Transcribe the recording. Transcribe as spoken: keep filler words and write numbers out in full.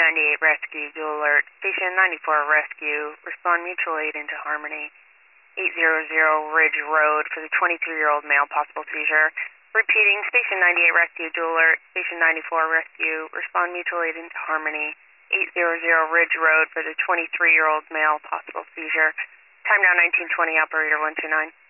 ninety-eight rescue, dual alert. Station ninety-four rescue, respond mutual aid into Harmony. eight hundred Ridge Road for the twenty-three-year-old male, possible seizure. Repeating, Station ninety-eight rescue, dual alert. Station ninety-four rescue, respond mutual aid into Harmony. eight hundred Ridge Road for the twenty-three-year-old male, possible seizure. Time now nineteen twenty, operator one two nine.